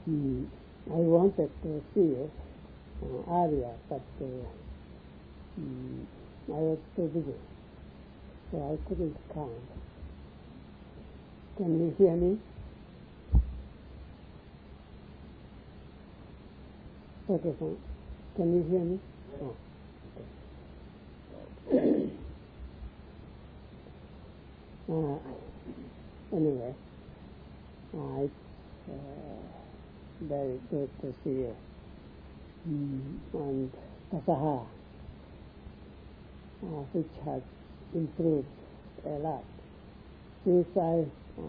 I wanted to see it earlier, but I was too busy, so I couldn't come. Can you hear me? Okay, fine. Can you hear me? Oh, okay. Anyway, it's very good to see you. And Tasaha, which has improved a lot since I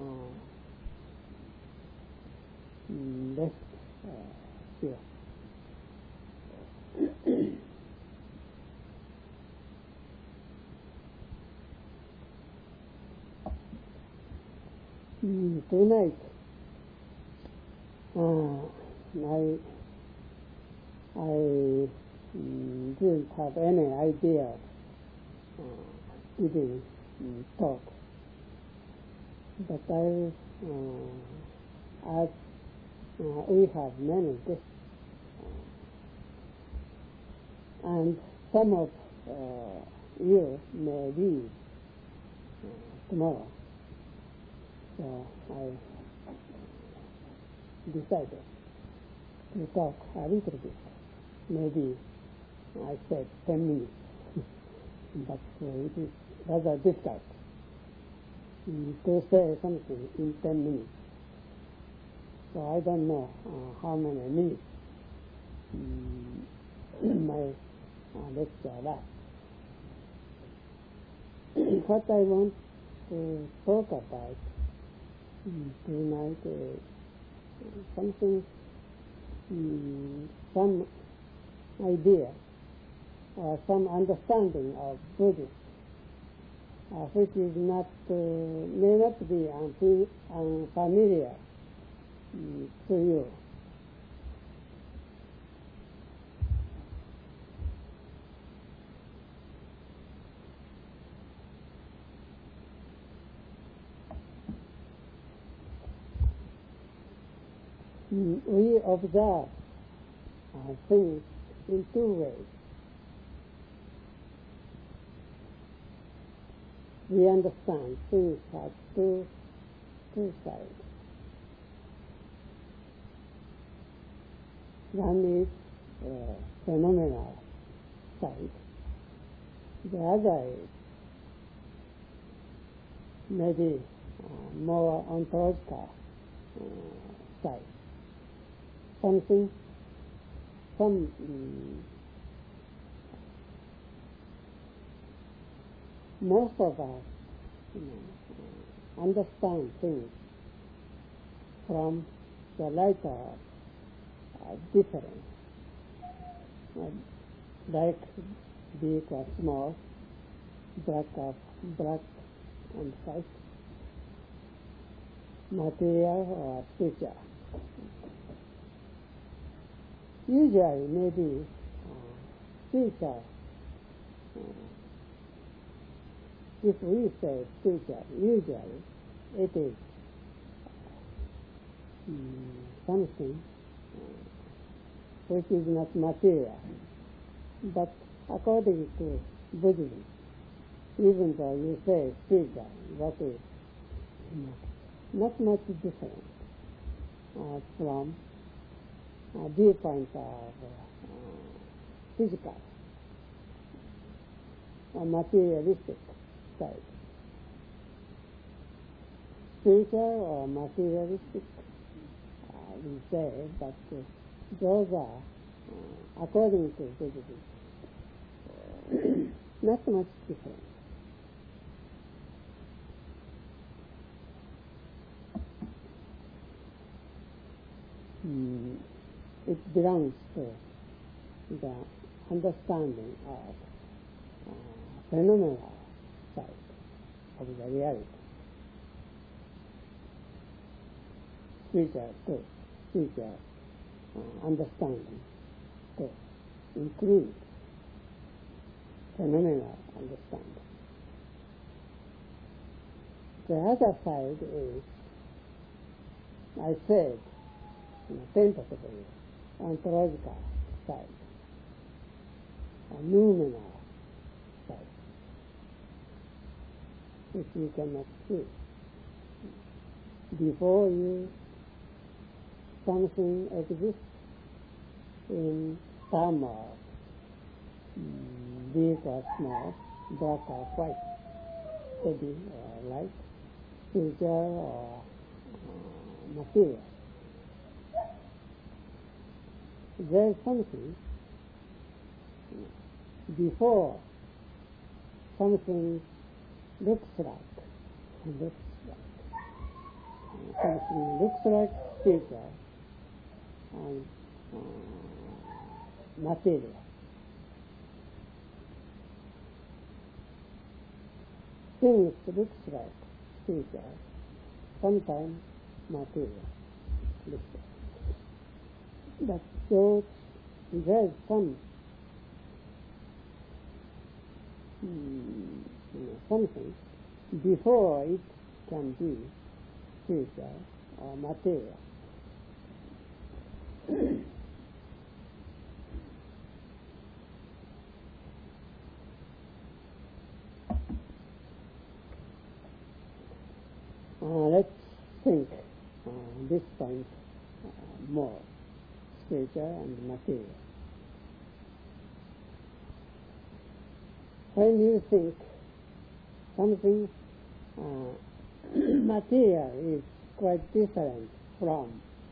left here. Tonight, I didn't have any idea giving talk, but as we have many guests, and some of you may leave tomorrow. So I decided to talk a little bit. Maybe I said 10 minutes, but it is rather difficult to say something in 10 minutes. So I don't know how many minutes my lecture lasts. What I want to talk about tonight is something, some idea or some understanding of Buddhism, which is not may not be unfamiliar to you. We observe things in two ways. We understand things have two sides. One is phenomenal side. The other is maybe more ontological side. Most of us understand things from the light of difference, like big or small, black and white, material or spiritual. Usually, maybe spiritual. If we say spiritual, usually it is something which is not material. But according to Buddhism, even though you say spiritual, that is not much different from a viewpoint of physical or materialistic side. Spiritual or materialistic, we say, but those are, according to Buddhism, not much different. It belongs to the understanding of phenomenal side of the reality. Spiritual understanding to include phenomenal understanding. The other side is, I said, tentatively ontological side, a noumenal side, which you cannot see. Before you, something exists in some of big or small, black or white, steady or light, future or material. There is something before something looks like. Something looks like future and material. Things looks like future, sometimes material. But so there is some something before it can be future or material. Let's think this point more, spiritual and material. When you think something material is quite different from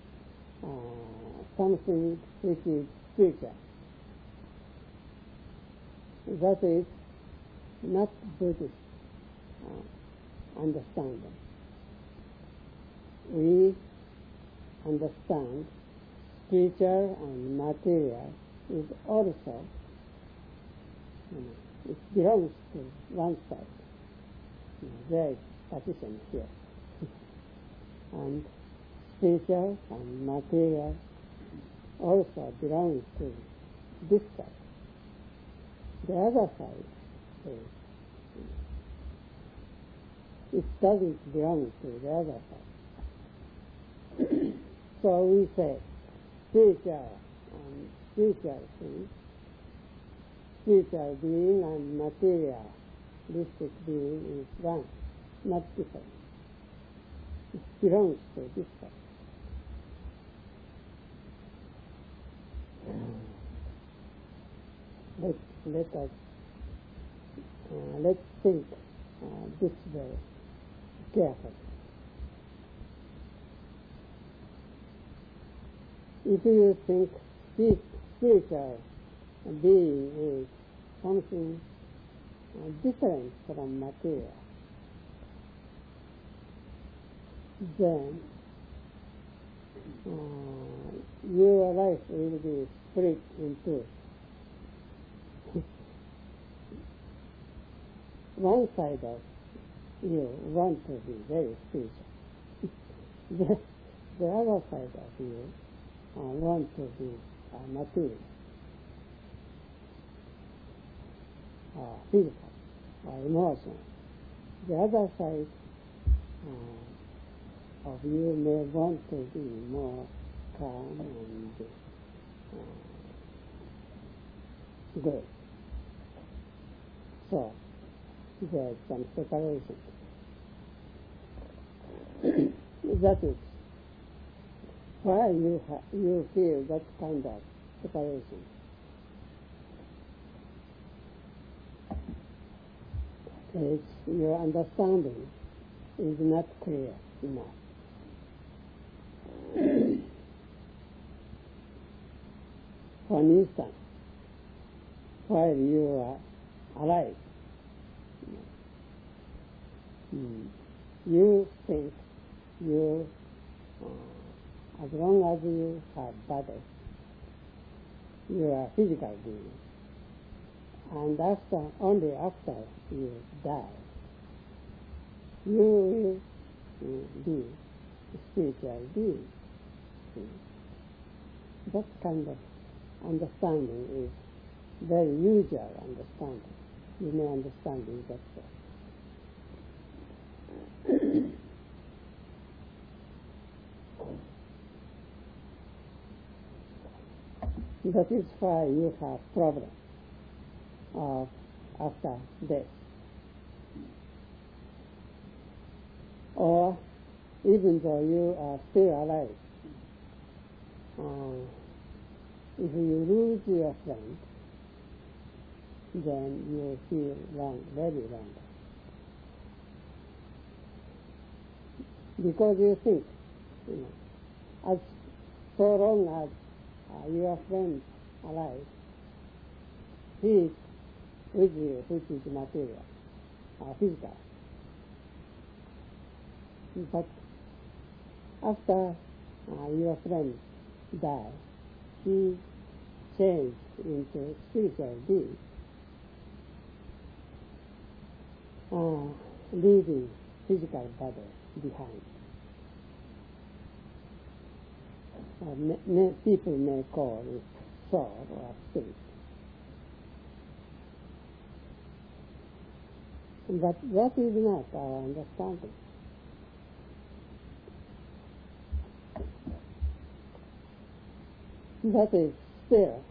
something which is spiritual, that is not Buddhist understanding. We understand spiritual and material is also, it belongs to one side. There is partition here. And spiritual and material also belongs to this side. The other side is, it doesn't belong to the other side. So we say spiritual and spiritual things, spiritual being and materialistic being is one, not different. It belongs to this side. Let's think this way carefully. If you think spiritual being is something different from material, then your life will be split in two. One side of you want to be very spiritual. The other side of you want to be material, physical, or emotional. The other side of you may want to be more calm and good. So there is some separation. That is why you feel that kind of separation. It's your understanding is not clear enough. For instance, while you are alive, you think you, as long as you have body, you are physical being. And only after you die, you will be spiritual being. That kind of understanding is very usual understanding. You may understand it that way. That is why you have problem of after death. Or even though you are still alive, if you lose your friend, then you feel wrong, very wrong. Because you think, as so long as your friend alive, he is with you, which is material, physical. But after your friend died, he changed into spiritual being, leaving physical body behind. People may call it soul or spirit. But that is not our understanding. That is still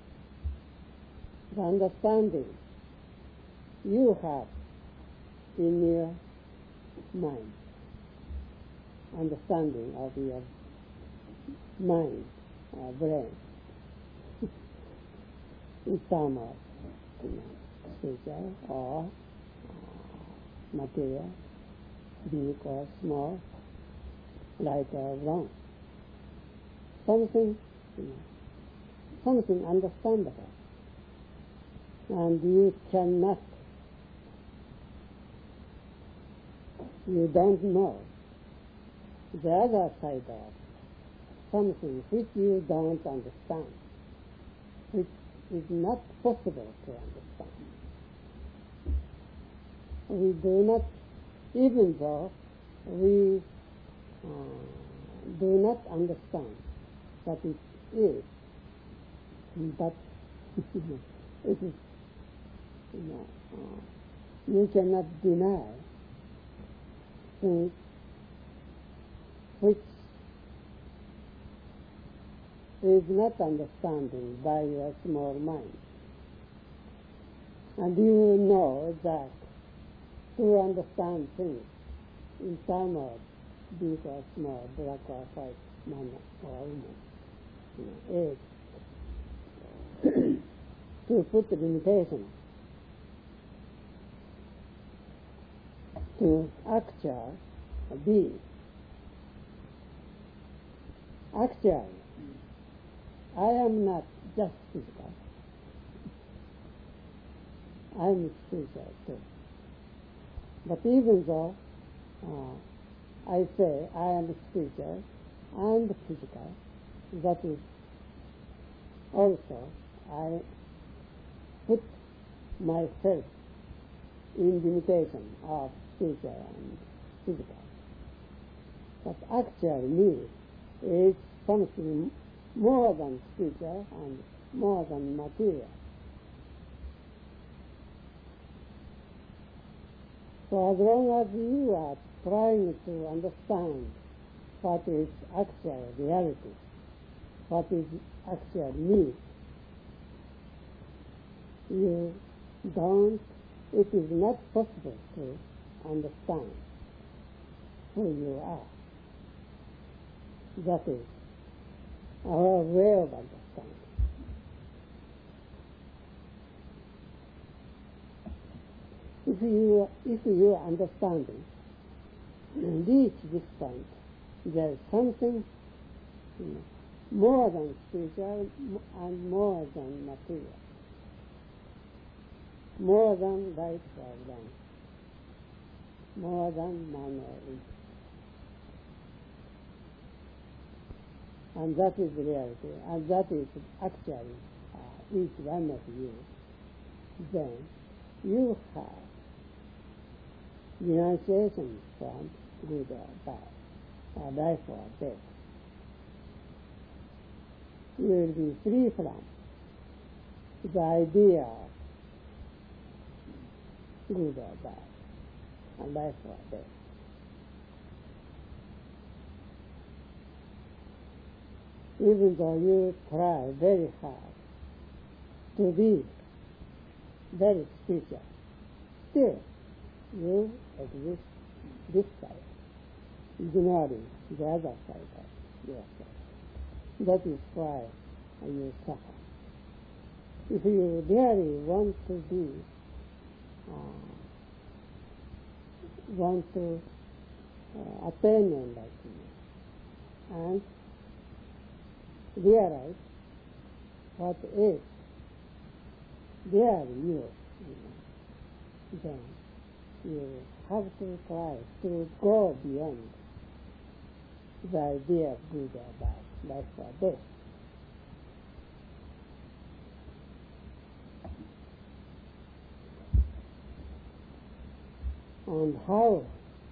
the understanding you have in your mind, understanding of your mind, brain, in terms of spiritual or material, big or small, right or wrong. Something understandable. And you don't know the other side of something which you don't understand, which is not possible to understand. We do not, even though we do not understand what it is, but it is, you cannot deny things which is not understanding by your small mind. And you know that to understand things in terms of big or small, black or white, man or woman, age, to put the limitation to actual being. Actually, I am not just physical. I am spiritual too. But even though I say I am spiritual and physical, that is also I put myself in limitation of spiritual and physical. But actually me is something more than spiritual and more than material. So as long as you are trying to understand what is actual reality, what is actual me, it is not possible to understand who you are. That is our way of understanding. If you are understanding and reach this point, there is something more than spiritual and more than material, more than right or wrong, more than man or woman. And that is the reality, and that is actually each one of you. Then you have renunciation from good or bad, or life or death. You will be free from the idea of good or bad, and life or death. even though you try very hard to be very spiritual, still you exist this side, ignoring the other side of yourself. That is why you suffer. If you really want to be, attain enlightenment and realize what is really you, then you have to try to go beyond the idea of good or bad, life or death. And how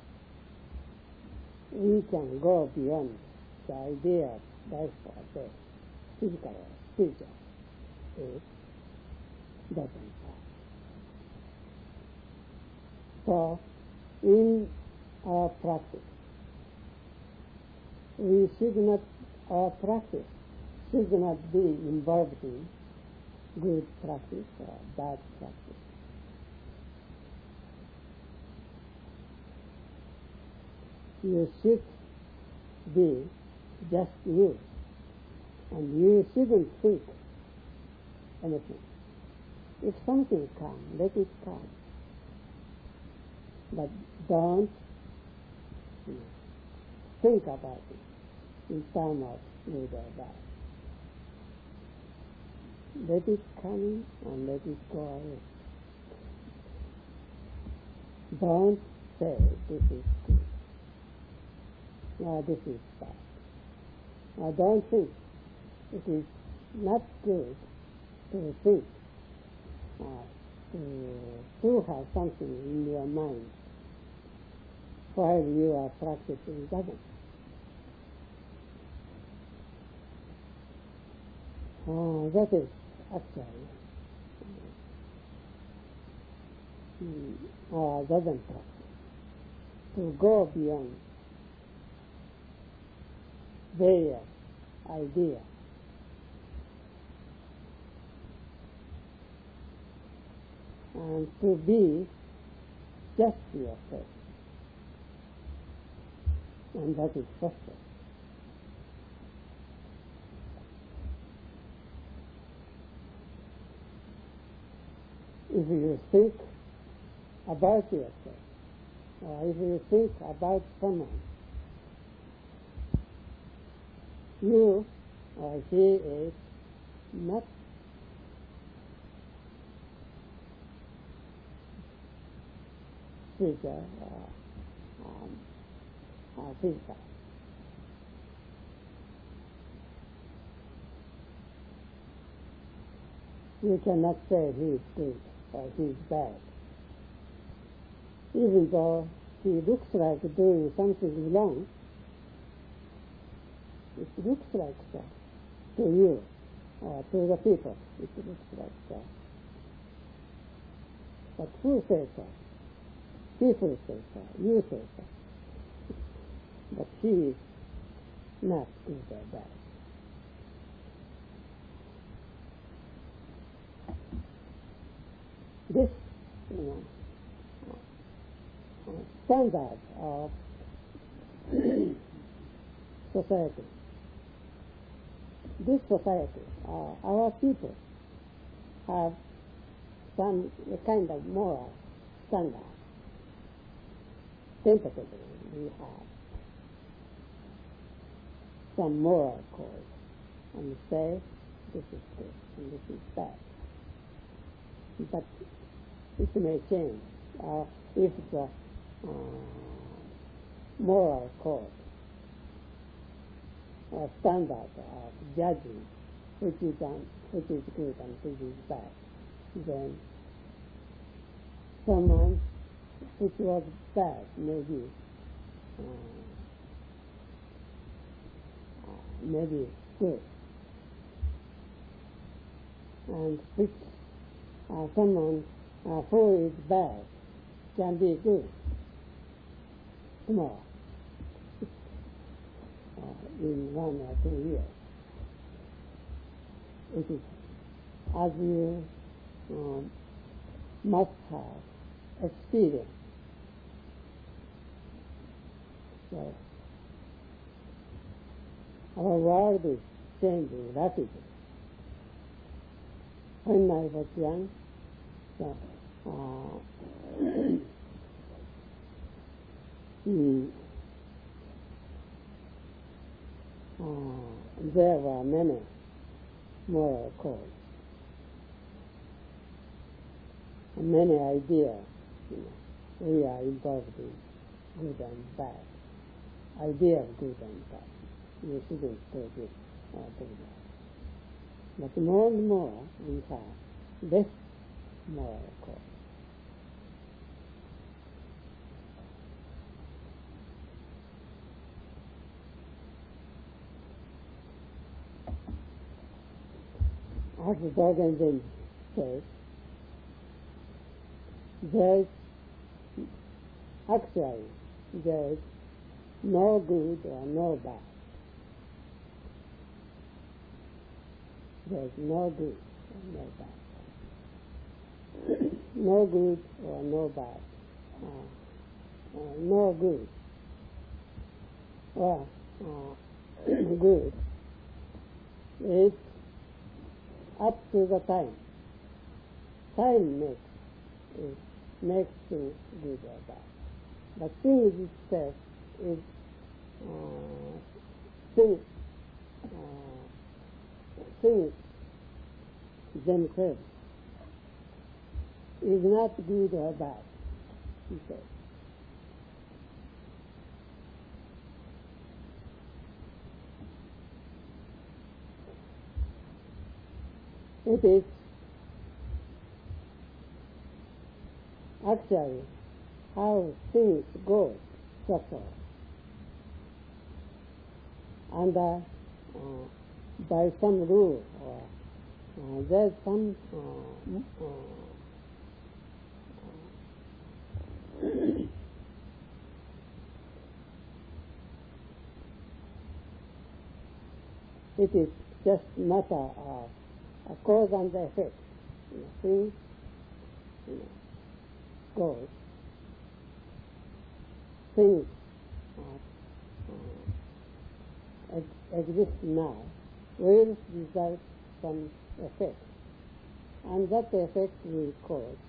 we can go beyond the idea of life or death, physical or spiritual, is doesn't pass. So, in our practice, our practice should not be involved in good practice or bad practice. You should be just you, and you shouldn't think anything. If something comes, let it come. But don't think about it in terms of good or bad. Let it come in and let it go away. Don't say this is good. No, this is bad. I don't think it is not good to think, to have something in your mind while you are practicing Dhamma. That is actually our Dhamma practice, to go beyond various ideas. And to be just yourself. And that is success. If you think about yourself, or if you think about someone, you or he is not spiritual or physical. You cannot say he is good or he is bad. Even though he looks like doing something wrong, it looks like so to you or to the people. It looks like so. But who says so? People say so. You say so. But he is not good or bad. This, standard of society. This society, our people, have some kind of moral standard. Tentatively, we have some moral code, and say this is good and this is bad. But it may change if the moral code or standard of judging which is good and which is bad, then someone which was bad maybe good, and which someone who is bad can be good tomorrow, in 1 or 2 years. it is as you must have experience. So, our world is changing rapidly. When I was young, so, there were many moral codes, many ideas. We are involved in good and bad. Idea of good and bad. You shouldn't do this or do that. But more and more we have less moral code. As Dogen Zenji says, there is no good or no bad. There is no good or no bad. No good or no bad. No good or good is up to the time. Time makes things good or bad. But things itself is things themselves is not good or bad, he says. It is actually how things go, that's all. Under by some rule or there's some it is just matter of a cause and effect. Things goes. Things exist now will result some effect, and that effect will cause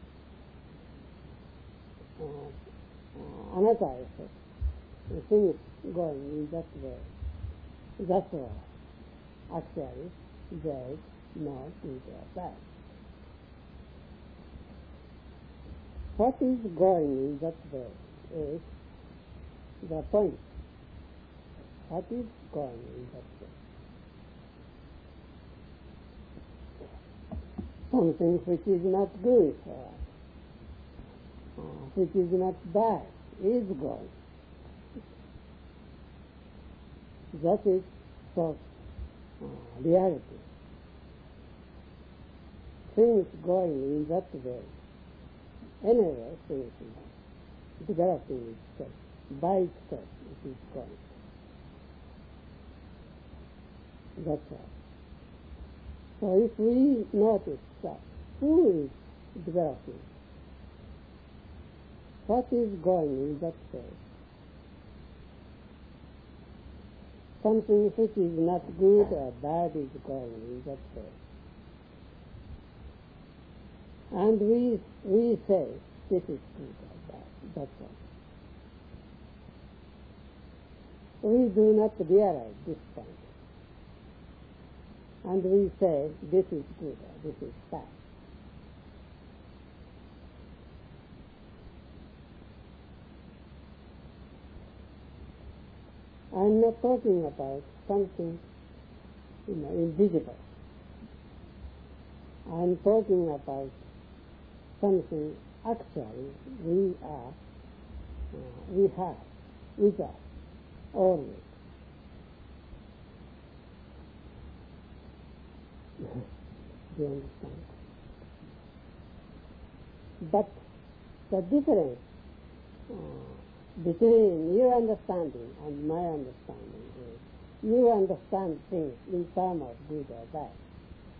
another effect. The thing is going in that way. That's why actually there is no good or bad. What is going in that way is the point. What is going in that way? Something which is not good or which is not bad is going. That is so reality. Things going in that way. Anyway, things developing itself. By itself it is going. That's all. So if we notice that, who is developing? What is going in that way? Something which is not good or bad is going in that way. And we say, this is good or bad, that's all. We do not realize this point. And we say, this is good or this is bad. I'm not talking about something invisible. I'm talking about something actually we have with us always. Do you understand? But the difference between your understanding and my understanding is you understand things in terms of good or bad.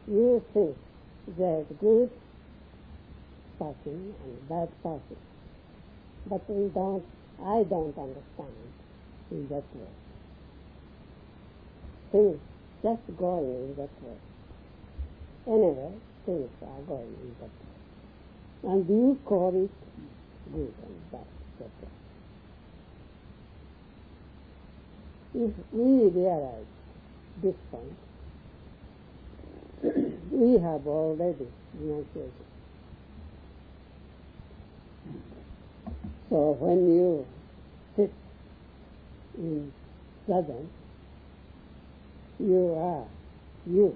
You think there's good person and bad person. But I don't understand in that way. Things just going in that way. Anyway, things are going in that way. And you call it good and bad. That way. If we realize this point, we have already renunciated. So when you sit in sadhana, you are you.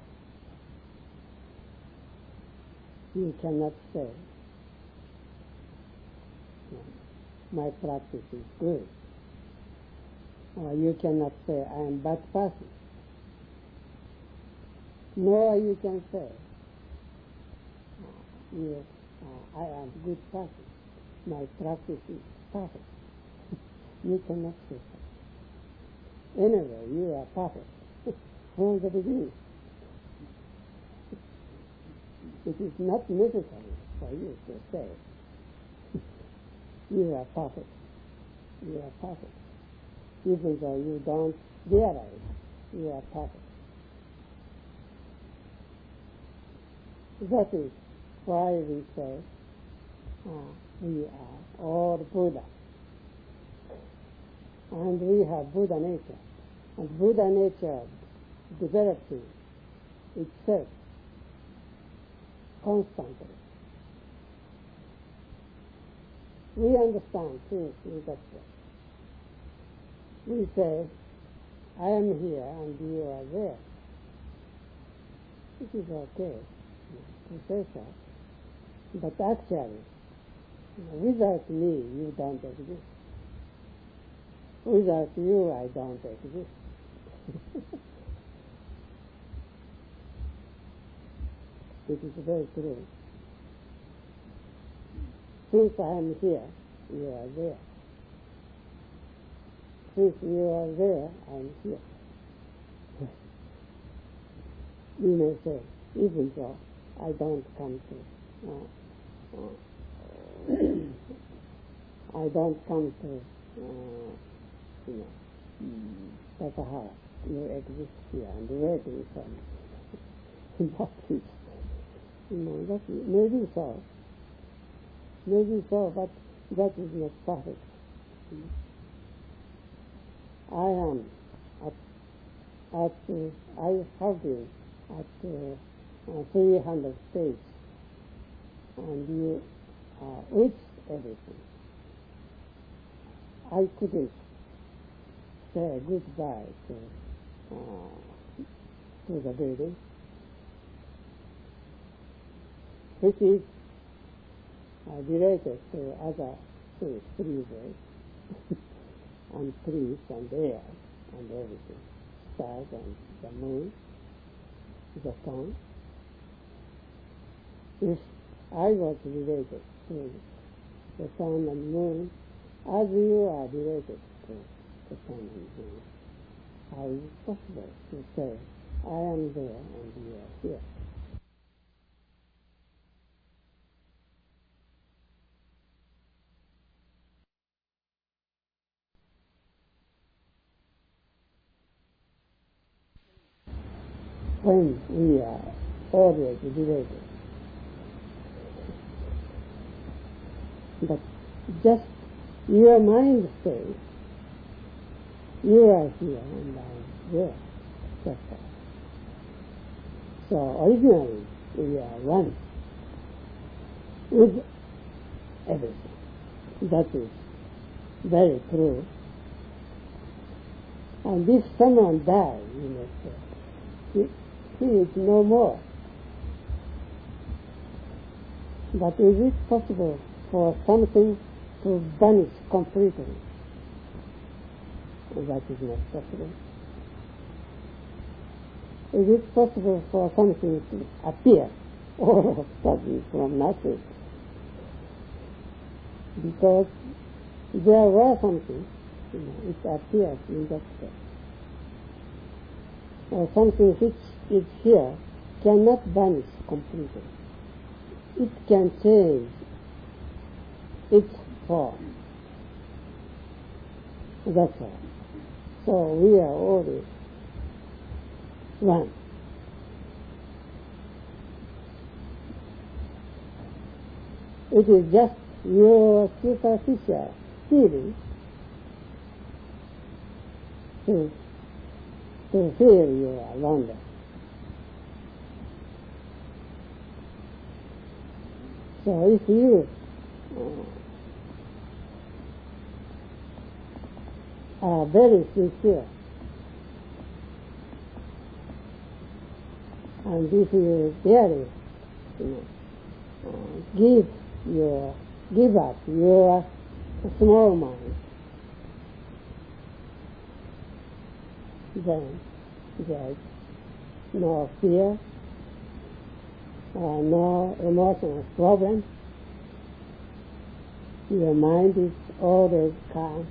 You cannot say, my practice is good. Or you cannot say, I am bad person. Nor you can say, I am good person. My practice is perfect. You cannot say that. Anyway, you are perfect from the beginning. It is not necessary for you to say, you are perfect. You are perfect. Even though you don't realize you are perfect. That is why we say we are all Buddha. And we have Buddha nature. And Buddha nature developing itself constantly. We understand things in that way. We say, I am here and you are there. It is okay to say so. But actually, without me, you don't exist. Without you, I don't exist. It is very true. Since I am here, you are there. Since you are there, I am here. You may say, even though I don't come to Takahara. You exist here and waiting for me. That is, that maybe so. Maybe so, but that is not perfect. I am I have been at 300 stages, and you with everything. I couldn't say goodbye to the building, which is related to other things, freeways, and trees and air and everything, stars and the moon, the sun. If I was related to the sun and moon, as you are related to the sun and moon, how is it possible to say, I am there and you are here? When we are always related. But just your mind says, you are here and I am there. That's all. So originally we are one with everything. That is very true. And if someone dies, you may say, he is no more. But is it possible for something to vanish completely? That is not possible. Is it possible for something to appear all of a sudden from nothing? Because there was something, it appears in that way. Or something which is here cannot vanish completely. It can change its form. That's all. So we are always one. It is just your superficial feeling to feel your wonder. So if you are very sincere, and if you really give up your small mind, then there is no fear, no emotional problem. Your mind is always calm,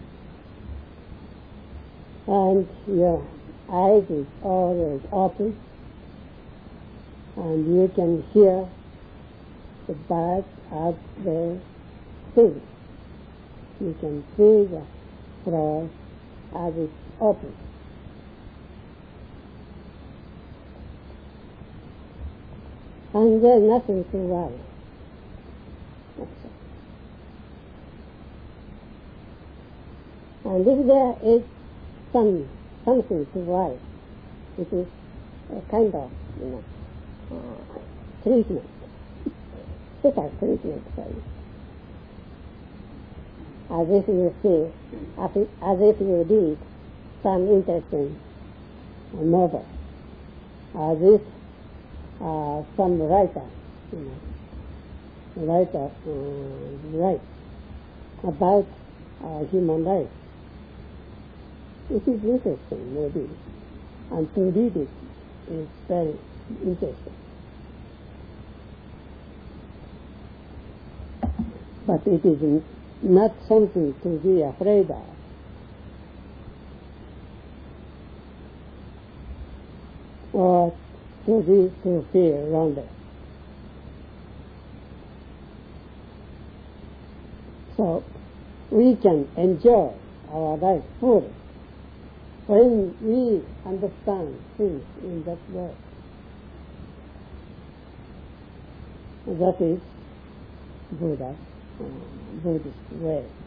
and your eyes is always open, and you can hear the birds as they sing. You can see the flowers as it's open. And there's nothing to worry. And if there is something to worry, it is a kind of treatment, special treatment for you. As if you see, as if you read some interesting novel, as if some writer writes about human life. It is interesting, maybe, and to read it is very interesting. But it is not something to be afraid of. Or to feel lonely. So we can enjoy our life fully when we understand things in that way. That is Buddhist way.